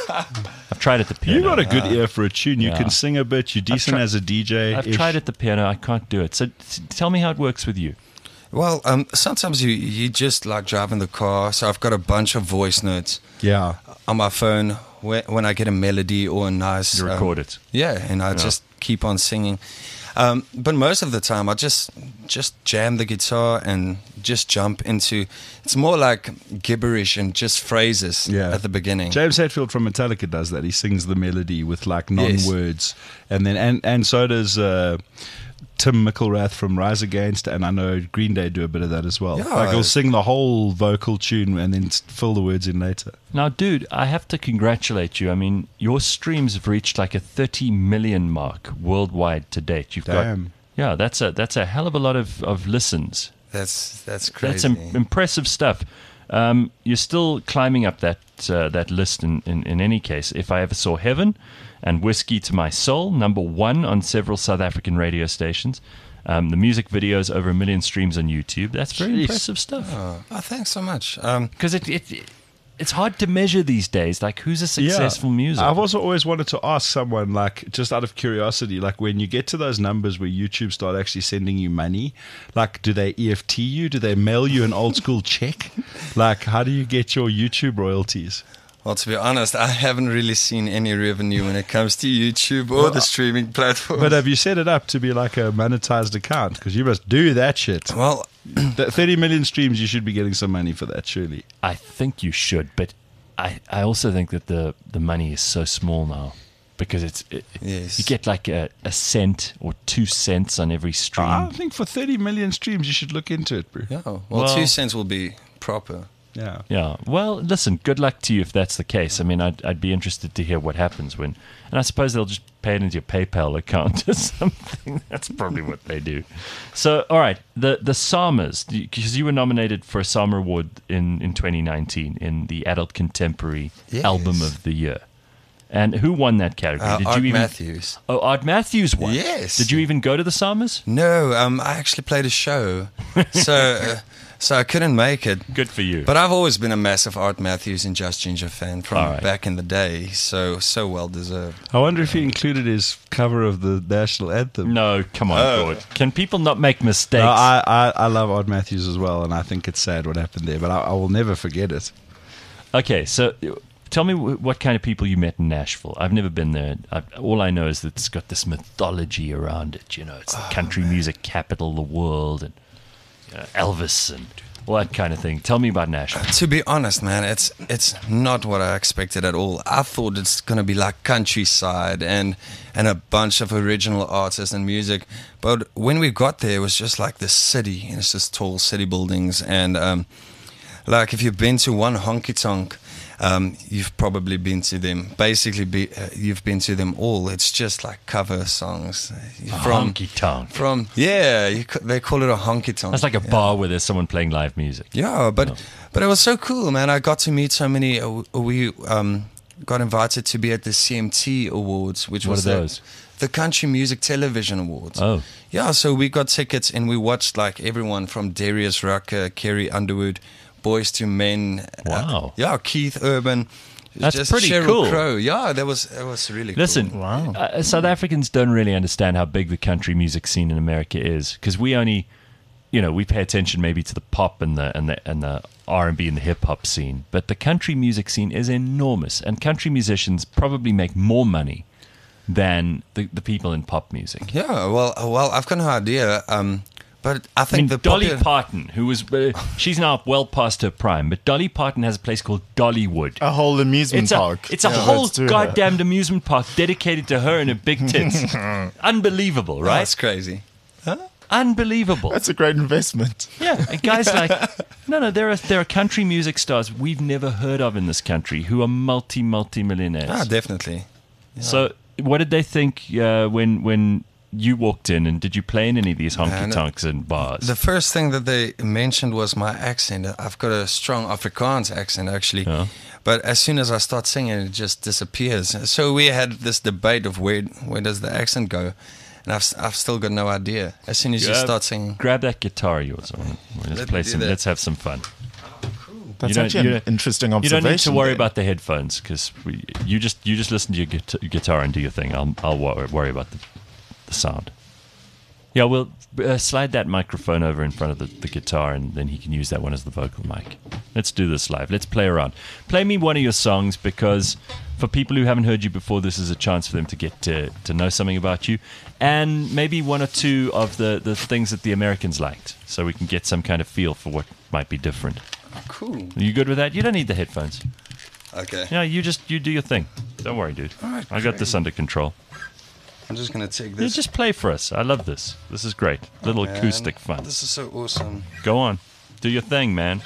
I've tried at the piano. You got a good ear for a tune. You yeah. can sing a bit. You're decent tri- as a D J. I've tried at the piano. I can't do it. So t- tell me how it works with you. Well, um, sometimes you you just like driving the car. So I've got a bunch of voice notes Yeah. on my phone. When, when I get a melody or a nice, You um, record it. Yeah, and I just keep on singing. Um, but most of the time, I just just jam the guitar and just jump into. It's more like gibberish and just phrases Yeah. at the beginning. James Hetfield from Metallica does that. He sings the melody with like Yes. non-words, and then and and so does uh, Tim McIlrath from Rise Against, and I know Green Day do a bit of that as well. Yeah. Like he'll sing the whole vocal tune and then s- fill the words in later. Now, dude, I have to congratulate you. I mean, your streams have reached like a thirty million mark worldwide to date. You've Damn. got, yeah, that's a that's a hell of a lot of, of listens. That's that's crazy. That's Im- impressive stuff. Um, you're still climbing up that uh, that list. In, in in any case, If I Ever Saw Heaven and Whiskey to My Soul, number one on several South African radio stations. Um, the music videos over a million streams on YouTube. That's very Jeez. impressive stuff. Oh, oh, thanks so much. Um, Because it, it it's hard to measure these days. Like, who's a successful music? I've also always wanted to ask someone, like, just out of curiosity, like, when you get to those numbers where YouTube start actually sending you money, like, do they E F T you? Do they mail you an old school check? Like, how do you get your YouTube royalties? well, to be honest, I haven't really seen any revenue when it comes to YouTube or the streaming platforms. But have you set it up to be like a monetized account? Because you must do that shit. well, That thirty million streams, you should be getting some money for that, surely. I think you should, but I, I also think that the, the money is so small now because it's it, Yes. you get like a, a cent or two cents on every stream. I think for thirty million streams, you should look into it, bro. yeah. Well, Well- two cents will be proper. Yeah. Yeah. Well, listen, good luck to you if that's the case. I mean, I'd, I'd be interested to hear what happens when. And I suppose they'll just pay it into your PayPal account or something. That's probably what they do. So, all right. The the SAMAs, because you were nominated for a SAMA Award in, in twenty nineteen in the Adult Contemporary Yes. Album of the Year. And who won that category? Uh, Did Art you even, Matthews. Oh, Art Matthews won. Yes. Did you even go to the SAMAs? No, um, I actually played a show, so uh, so I couldn't make it. Good for you. But I've always been a massive Art Matthews and Just Ginger fan from All right. back in the day, so so well deserved. I wonder if he included his cover of the national anthem. no, come on, Oh. Gord. Can people not make mistakes? No, I, I, I love Odd Matthews as well, and I think it's sad what happened there, but I, I will never forget it. Okay, so tell me wh- what kind of people you met in Nashville. I've never been there. I, all I know is that it's got this mythology around it. You know, it's the country music capital of the world, and you know, Elvis and all that kind of thing. Tell me about Nashville. To be honest, man, it's it's not what I expected at all. I thought it's gonna be like countryside and and a bunch of original artists and music, but when we got there, it was just like this city, and it's just tall city buildings, and um, like if you've been to one honky tonk, Um, you've probably been to them. Basically, be, uh, you've been to them all. It's just like cover songs from Honky tonk. From yeah, you, c- they call it a honky tonk. That's like a yeah. bar where there's someone playing live music. Yeah, but No. but it was so cool, man. I got to meet so many. Uh, we um, got invited to be at the C M T Awards, which What was are the, those? the Country Music Television Awards. Oh. Yeah, so we got tickets and we watched like everyone from Darius Rucker, Kerry Underwood, Boys to Men. Wow. Uh, yeah, Keith Urban. It was That's just pretty Sheryl cool. Crow. Yeah, that was that was really Listen, cool. Wow. uh, South Africans don't really understand how big the country music scene in America is because we only, you know, we pay attention maybe to the pop and the and the and the R and B and the hip hop scene, but the country music scene is enormous, and country musicians probably make more money than the, the people in pop music. Yeah, well, uh, well, I've got no idea. Um, but I I think mean, the Dolly popular- Parton, who was, uh, she's now well past her prime, but Dolly Parton has a place called Dollywood. A whole amusement It's a, park. it's a Yeah, whole let's do that. goddamn amusement park dedicated to her and her big tits. Unbelievable, right? That's crazy. Unbelievable. That's a great investment. Yeah, and guys like no, no, there are there are country music stars we've never heard of in this country who are multi multi millionaires. Ah, definitely. So, what did they think uh, when when you walked in, and did you play in any of these honky Man, tonks and bars? The first thing that they mentioned was my accent. I've got a strong Afrikaans accent, actually. Yeah. But as soon as I start singing, it just disappears. So we had this debate of where where does the accent go, and I've I've still got no idea. As soon as you Uh, start singing, grab that guitar of yours. Let's Let play me do some. that. Let's have some fun. That's You don't- actually you an don't- interesting You observation. don't need to worry there. about the headphones because you just you just listen to your guitar, guitar and do your thing. I'll I'll wor- worry about the the sound. Yeah, we'll uh, slide that microphone over in front of the, the guitar, and then he can use that one as the vocal mic. Let's do this live. Let's play around. Play me one of your songs because for people who haven't heard you before, this is a chance for them to get to, to know something about you, and maybe one or two of the, the things that the Americans liked, so we can get some kind of feel for what might be different. cool. Are you good with that? You don't need the headphones. Okay. Yeah, you just you do your thing. Don't worry, dude. All right, I got this great. under control. I'm just gonna take You this. just play for us. I love this. This is great. Little Man, acoustic fun. This is so awesome. Go on. Do your thing, man.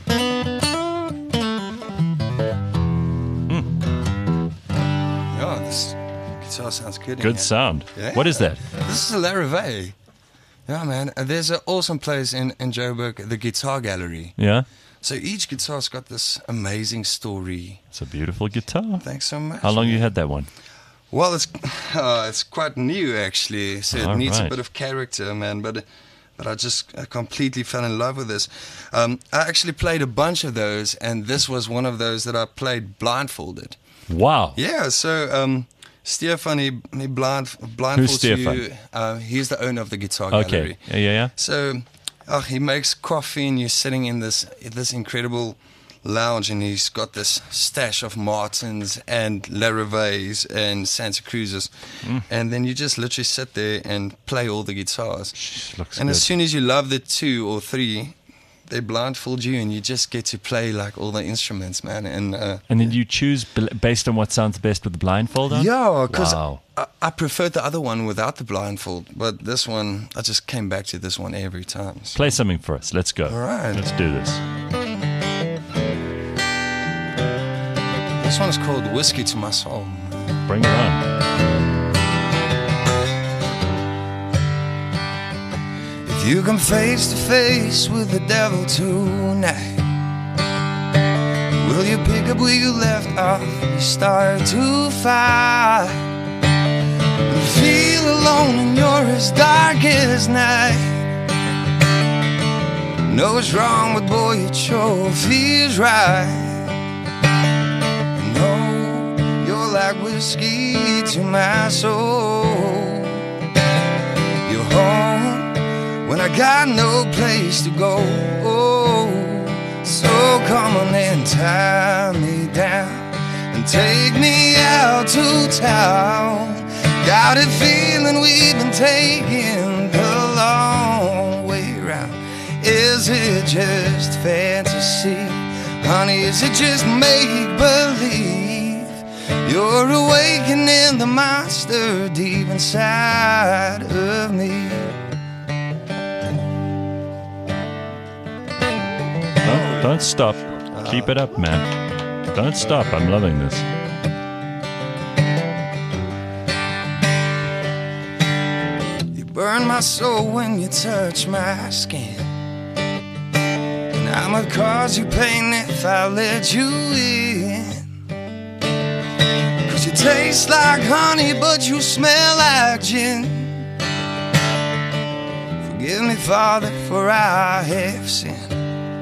Yeah, this guitar sounds good. in Good here. sound. Yeah. What is that? This is a Larrivee. Yeah, man. Uh, There's an awesome place in, in Joburg, the Guitar Gallery. Yeah? So each guitar's got this amazing story. It's a beautiful guitar. Thanks so much. How long man. you had that one? Well, it's uh, it's quite new actually, so it All needs right. a bit of character, man. But but I just I completely fell in love with this. Um, I actually played a bunch of those, and this was one of those that I played blindfolded. Wow. Yeah, so um, Stefan, he, he blind blindfolds Stefan? you. Uh, he's the owner of the Guitar Okay. Gallery. Yeah, yeah, yeah. So, oh, he makes coffee, and you're sitting in this this incredible lounge, and he's got this stash of Martins and Laravees and Santa Cruzes, Mm. and then you just literally sit there and play all the guitars. Looks and good. as soon as you love the two or three, they blindfold you, and you just get to play like all the instruments, man. And uh, And then you choose bl- based on what sounds best with the blindfold on? yeah, because Wow. I, I preferred the other one without the blindfold, but this one, I just came back to this one every time. So- Play something for us. Let's go. All right. Let's do this. This one's called Whiskey to My Soul. Bring it on. If you come face to face with the devil tonight, will you pick up where you left off? You start to fight and feel alone and you're as dark as night. Know what's wrong, but boy, it sure feels right. And know you're like whiskey to my soul. You're home when I got no place to go. So come on and tie me down and take me out to town. Got a feeling we've been taking the long way round. Is it just fantasy? Honey, is it just make-believe? You're awakening the monster deep inside of me. Don't, don't stop. Keep it up, man. Don't stop. I'm loving this. You burn my soul when you touch my skin. And I'ma cause you pain if I let you in. Cause you taste like honey, but you smell like gin. Forgive me, Father, for I have sinned.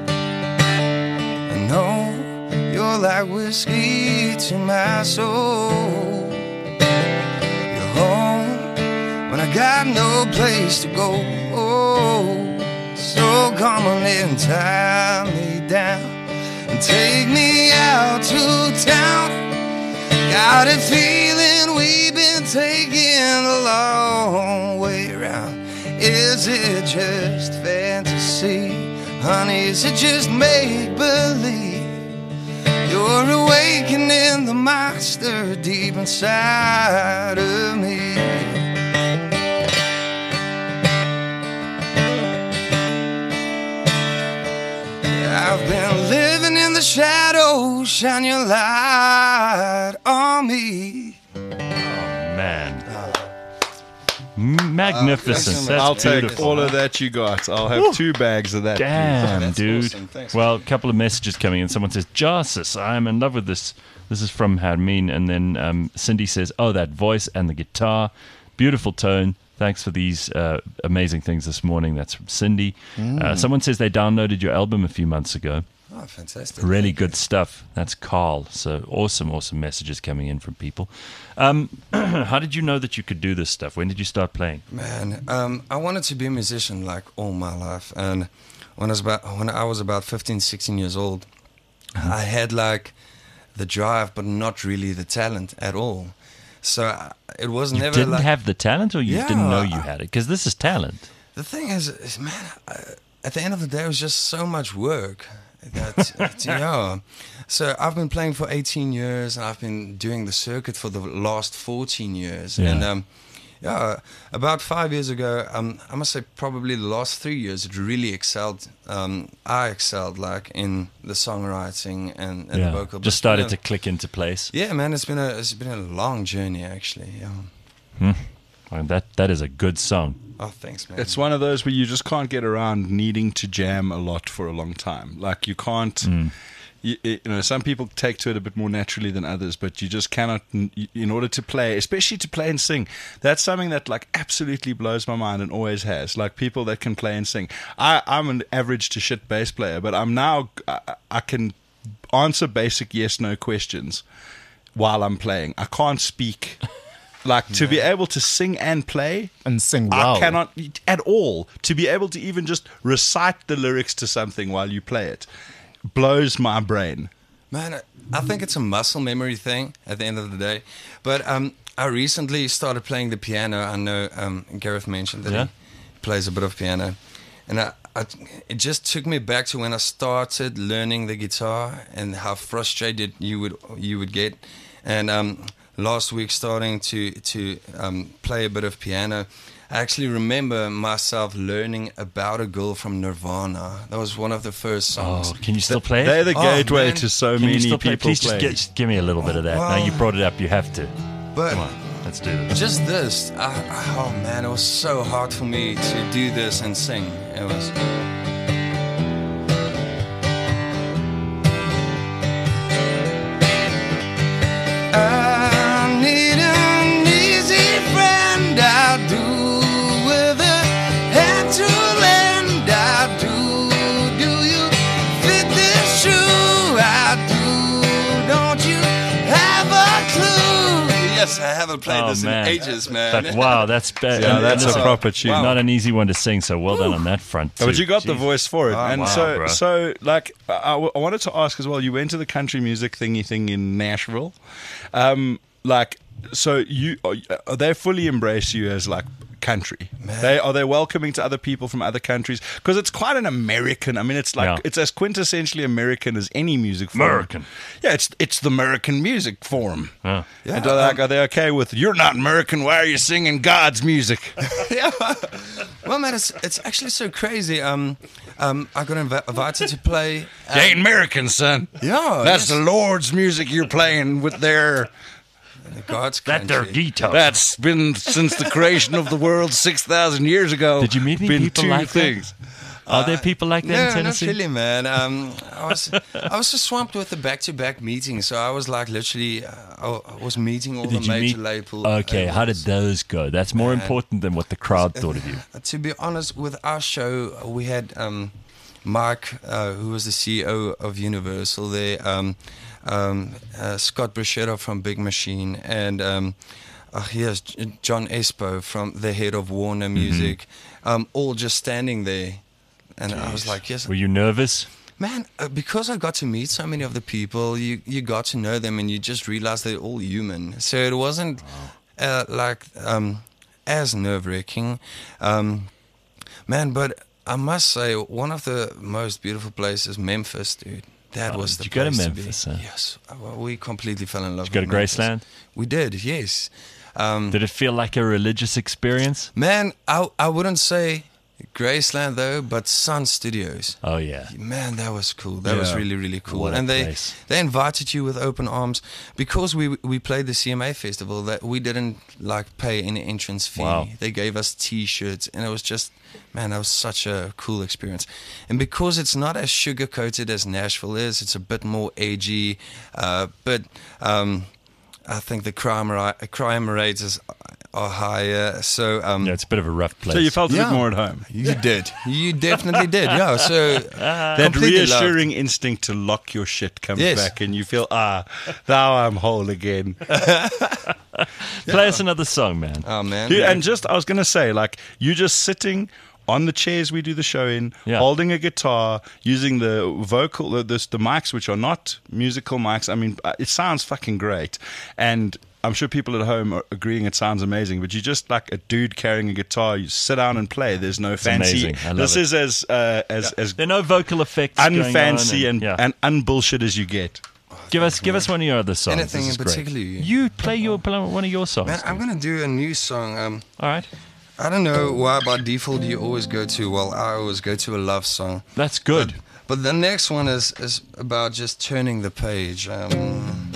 I know you're like whiskey to my soul. You're home when I got no place to go. So come on and tie me down and take me out to town. Got a feeling we've been taking a long way around. Is it just fantasy? Honey, is it just make-believe? You're awakening the monster deep inside of me. I've been living in the shadows, shine your light on me. Oh, man. Magnificent. Uh, I'll That's take beautiful. all of that you got. I'll have two bags of that. Damn, That's dude. awesome. Thanks. Well, a couple of messages coming in. Someone says, Jarsis, I'm in love with this. This is from Hermine. And then um, Cindy says, oh, that voice and the guitar. Beautiful tone. Thanks for these uh, amazing things this morning. That's from Cindy. Mm. Uh, someone says they downloaded your album a few months ago. Oh, fantastic. Really good stuff. That's Carl. So awesome, awesome messages coming in from people. Um, how did you know that you could do this stuff? When did you start playing? Man, um, I wanted to be a musician like all my life. And when I was about, when I was about fifteen, sixteen years old, Mm-hmm. I had like the drive, but not really the talent at all. So I- it was You never didn't like... have the talent, or you Yeah, didn't know you I- had it? Because this is talent. The thing is, is man, I, at the end of the day, it was just so much work. That, that, yeah. So I've been playing for eighteen years, and I've been doing the circuit for the last fourteen years. Yeah. And um, yeah, about five years ago, um, I must say probably the last three years, it really excelled. Um, I excelled like in the songwriting and, and Yeah. the vocal. Just But, started yeah, to click into place. Yeah, man, it's been a it's been a long journey actually. Yeah. Hmm. Well, that that is a good song. Oh, thanks, man. It's one of those where you just can't get around needing to jam a lot for a long time. Like you can't, Mm. you, you know, some people take to it a bit more naturally than others, but you just cannot, in order to play, especially to play and sing, that's something that like absolutely blows my mind and always has. Like people that can play and sing. I, I'm an average to shit bass player, but I'm now, I, I can answer basic yes, no questions while I'm playing. I can't speak. Like to be able to sing and play and sing well. I cannot at all. To be able to even just recite the lyrics to something while you play it blows my brain. Man, I- I think it's a muscle memory thing at the end of the day. But um, I recently started playing the piano. I know um, Gareth mentioned that Yeah. he plays a bit of piano. And I, I, it just took me back to when I started learning the guitar and how frustrated you would you would get. And um, last week, starting to, to um, play a bit of piano, I actually remember myself learning About a Girl from Nirvana. That was one of the first songs. Oh, can you still play it? They're the Oh, gateway man. to so Can you many still play? people Please just, playing. get, just give me a little bit of that. Well- now you brought it up, you have to. But Come on, let's do this. just this, I, I- oh man, it was so hard for me to do this and sing. It was. I need an easy friend, I do, with a hand to lend, I do. Do you fit this shoe? I do. Don't you have a clue? Yes, I haven't played Oh, this man. in ages, man. But wow, that's bad. Yeah, that's a proper tune. Not an easy one to sing, so well done on that front. But too. you got the Jeez. voice for it, Oh, and wow, so bro. so like I, I wanted to ask as well. You went to the country music thingy thing in Nashville, um, like so you are they fully embrace you as like country. Man. They are they welcoming to other people from other countries because it's quite an American. I mean, it's like Yeah. it's as quintessentially American as any music form. American. Yeah, it's it's the American music form. Yeah. Yeah, and they're like, um, are they okay with you're not American? Why are you singing God's music? yeah. Well, man, it's it's actually so crazy. Um, um, I got inv- invited to play. Um, You ain't American, son. Yeah, That's yes. the Lord's music you're playing with their. God's That their country. guitar. That's been since the creation of the world six thousand years ago. Did you meet any been people two like that? things. Are there people like that in No, not Tennessee? really, man. Um, I was I was so swamped with the back-to-back meetings, so I was like literally, uh, I, I was meeting all Did the you major meet? label. Okay, how did labels. those go? That's more Man. important than what the crowd thought of you. Uh, To be honest, with our show, we had um, Mark, uh, who was the C E O of Universal there, um, um, uh, Scott Bruschetto from Big Machine, and um, uh, here's J- John Espo from the head of Warner Music, um, all just standing there. And I was like, yes. Were you nervous? Man, uh, because I got to meet so many of the people, you, you got to know them and you just realize they're all human. So it wasn't uh, like um, as nerve-wracking. Um, man, but I must say, one of the most beautiful places, Memphis, dude. That Oh, was did the you go to place Memphis, be. huh? Yes. Uh, well, we completely fell in love Did you go with to Memphis. Graceland? We did, yes. Um, Did it feel like a religious experience? man, I, I wouldn't say Graceland, though, but Sun Studios. Oh, yeah. Man, that was cool. That was Yeah. really, really cool. What a and they place. they invited you with open arms because we we played the C M A festival. That we didn't like pay any entrance fee. Wow. They gave us T-shirts, and it was just, man, that was such a cool experience. And because it's not as sugar coated as Nashville is, it's a bit more edgy. Uh, but um, I think the crime ri- crime rates is, are higher. So um, Yeah, it's a bit of a rough place. So you felt a Yeah. bit more at home. you did, you definitely did. Yeah. So That completely loved. reassuring instinct to lock your shit comes Yes. back, and you feel, ah, now I'm whole again. Play us another song, man. Oh man. Yeah, and just, I was going to say, like, you just sitting on the chairs we do the show in, Yeah. holding a guitar, using the vocal, the, the, the mics, which are not musical mics. I mean, uh, it sounds fucking great. And I'm sure people at home are agreeing it sounds amazing, but you're just like a dude carrying a guitar. You sit down and play. There's no fancy. amazing. I love This it. is as uh, as as There are no vocal effects going on unfancy and, yeah. and unbullshit as you get. give us give us one of your other songs. Anything This in is great. particular? You play your play one of your songs. Man, I'm gonna do a new song. Um, All right, I don't know why by default you always go to. Well, I always go to a love song. that's good. But the next one is is about just turning the page. Um,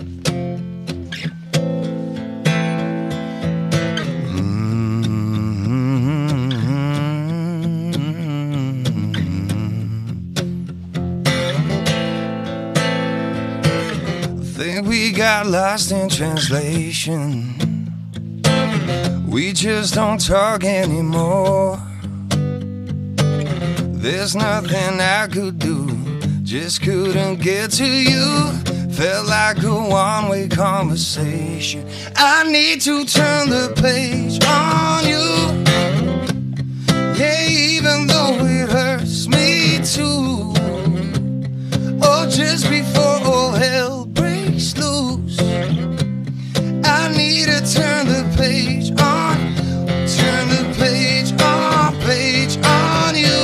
think we got lost in translation. We just don't talk anymore. There's nothing I could do, just couldn't get to you. Felt like a one-way conversation. I need to turn the page on you. Yeah, even though it hurts me too. Oh, just before all hell breaks loose, I need to turn the page on. Turn the page on, page on you.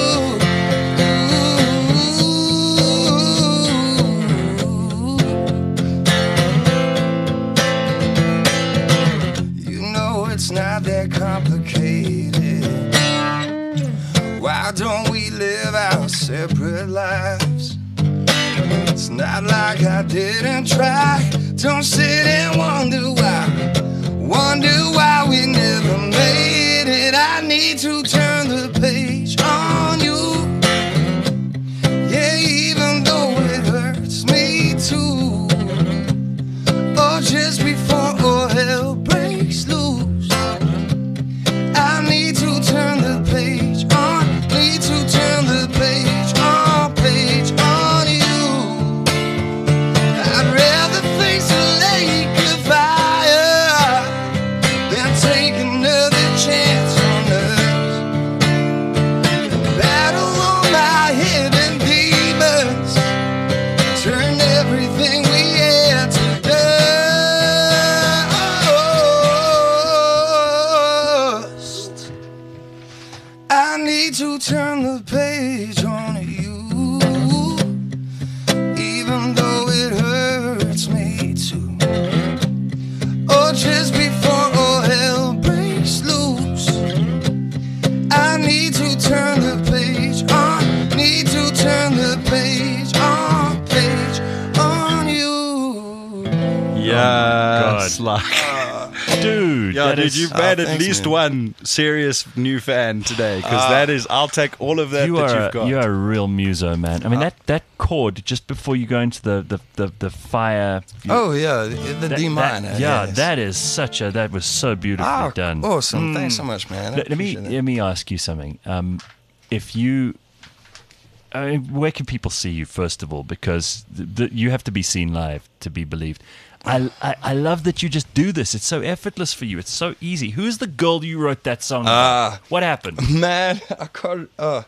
You know it's not that complicated. Why don't we live our separate lives? It's not like I didn't try. Don't sit and wonder why. Wonder why we never made it. I need to turn the page on you. Yeah, even though it hurts me too. Oh, just before all hell breaks loose, I need to turn the page on. Need to turn the page on, page on you. I'd rather face a lake of fire than take another chance on us. Battle all my hidden demons, turn everything we had to dust. I need to turn the page on you, even though it hurts me too. Oh, just before all hell breaks loose, I need to turn the page on, need to turn the page on, page on you. Yes, like, Dude, yeah, that dude, is- you've Oh, made at thanks, least man. one serious new fan today, because that is, I'll take all of that you that are you've got. a, you are a real muso, man. I mean, that, that chord just before you go into the the the, the fire. you- Oh yeah, the, the that- D that- minor. yeah, yes. that is such a that was so beautifully Ah, done. awesome. Thanks so much, man. I Let, let me appreciate it. let me ask you something. Um, if you, I mean, where can people see you first of all? Because th- th- you have to be seen live to be believed. I, I I love that you just do this. It's so effortless for you. It's so easy. Who's the girl you wrote that song about? Ah. What happened? Man, I can't. Uh,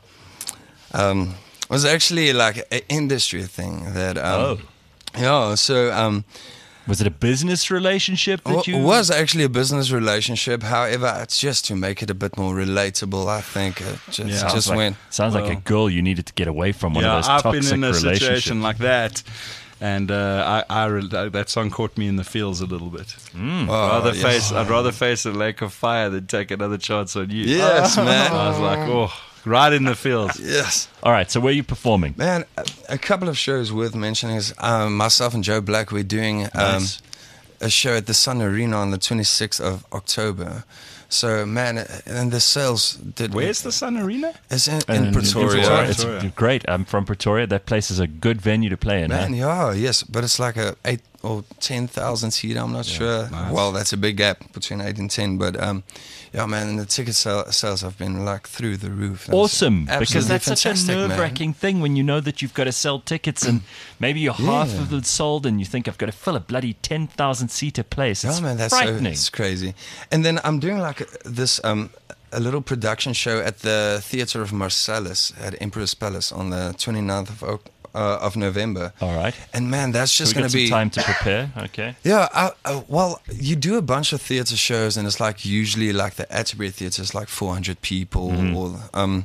um, it was actually like an industry thing that. Um, Oh. Yeah. So um, Was it a business relationship that it you? was actually a business relationship. However, it's just to make it a bit more relatable. I think it just Yeah. Sounds just like, went. sounds like a girl you needed to get away from. One yeah, of those I've toxic been in a relationships. situation like that, and uh, I, I re- that song caught me in the feels a little bit. Mm. Oh, I'd rather yes. face, I'd rather face a lake of fire than take another chance on you. Yes, man. I was like, oh, right in the feels. Yes. All right, so where are you performing? Man, a, a couple of shows worth mentioning is um, myself and Joe Black. We're doing um, Nice. a show at the Sun Arena on the twenty-sixth of October. So, man, and the sales did. Where's the Sun Arena? It's in, In- in in Pretoria. Pretoria. It's Pretoria. great. I'm from Pretoria. That place is a good venue to play in. Man, huh? yeah, yes, but it's like a eight or ten thousand seat. I'm not sure. nice. Well, that's a big gap between eight and ten. But um, yeah, man, and the ticket sale, sales have been like through the roof. It's Awesome, because absolutely that's such a fantastic, man. nerve-wracking thing when you know that you've got to sell tickets and maybe you're half Yeah. of it sold and you think I've got to fill a bloody ten thousand seater place. It's Oh man, that's so, frightening. it's crazy. And then I'm doing like a, this um a little production show at the Theatre of Marcellus at Emperor's Palace on the twenty-ninth of Oc- uh, of November. All right. And man, that's So just we've going got to some be time to prepare. Okay. Yeah, I, I, well, you do a bunch of theatre shows, and it's like usually like the Atterbury Theatre is like four hundred people, Mm-hmm. or um,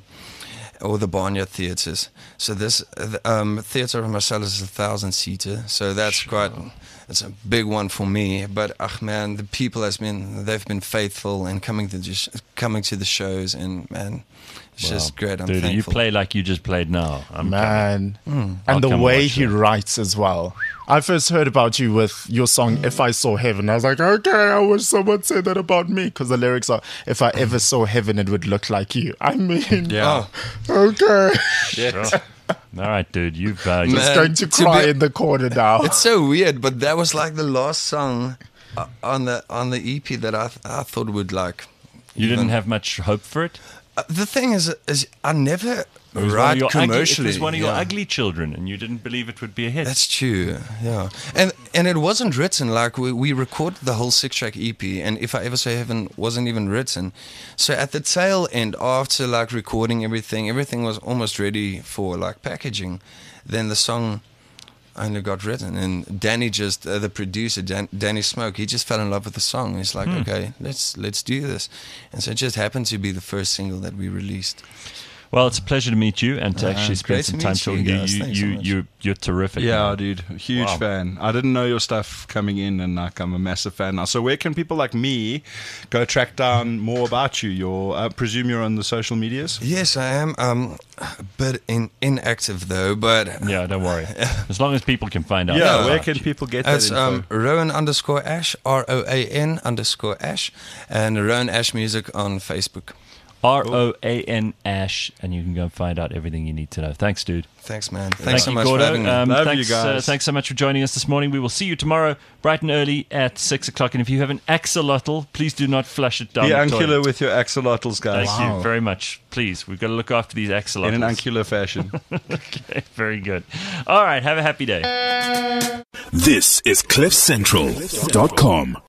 or the Barnyard Theatres. So this uh, um, Theatre of Marcellus is a thousand seater, so that's quite. It's a big one for me. But ach man, the people has been they've been faithful and coming to just coming to the shows, and man, it's just great. I'm Dude, thankful. you play like you just played now. I'm Man. I'll And the come way watch he it. writes as well. I first heard about you with your song If I Saw Heaven. I was like, okay, I wish someone said that about me. Because the lyrics are, if I ever saw heaven, it would look like you. I mean, Yeah. okay. Sure. All right, dude. You've uh, Man. Just going to to cry be- in the corner now. It's so weird, but that was like the last song uh, on the on the E P that I th- I thought would like. you even- didn't have much hope for it. Uh, the thing is, is I never It was one of write your ugly, commercially. it was one of your yeah. ugly children, and you didn't believe it would be a hit. That's true, yeah. And and it wasn't written. Like we, we recorded the whole six track E P, and If I Ever Say Heaven wasn't even written. So at the tail end, after like recording everything, everything was almost ready for like packaging. Then the song only got written, and Danny just uh, the producer, Dan, Danny Smoke, he just fell in love with the song. He's like, okay, let's let's do this, and so it just happened to be the first single that we released. Well, it's a pleasure to meet you and to Uh, actually spend great some to time meet you talking to you. guys. You, Thanks so you, much. you, you're terrific. Yeah, man. dude, huge Wow. fan. I didn't know your stuff coming in, and like I'm a massive fan now. So where can people like me go track down more about you? Your, I presume you're on the social medias. Yes, I am. Um, a bit in, inactive though, but Yeah, don't worry. As long as people can find out. Yeah, about where you. can people get that it's info? um, Rowan underscore Ash, R O A N underscore Ash, and Rowan Ash Music on Facebook. R O A N Ash, and you can go and find out everything you need to know. Thanks, dude. Thanks, man. Thanks Thank so you, much Gordo. for having me. Um, Love thanks, you guys. Uh, thanks so much for joining us this morning. We will see you tomorrow, bright and early at six o'clock. And if you have an axolotl, please do not flush it down Be the uncular toilet. with your axolotls, guys. Thank you very much. Please, we've got to look after these axolotls. In an uncular fashion. Okay, very good. All right, have a happy day. This is cliff central dot com.